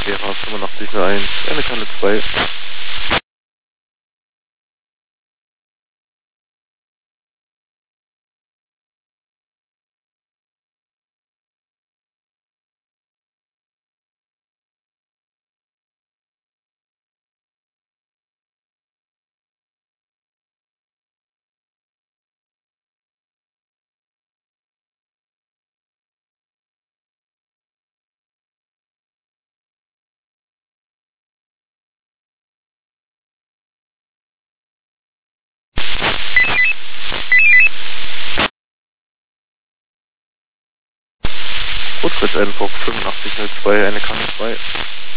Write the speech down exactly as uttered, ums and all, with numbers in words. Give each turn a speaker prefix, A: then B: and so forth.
A: P H fünfundachtzig null eins, eine Kanne zwei. Rotkreuz Edinburgh fünfundachtzig null zwei, eine Kanne zwei.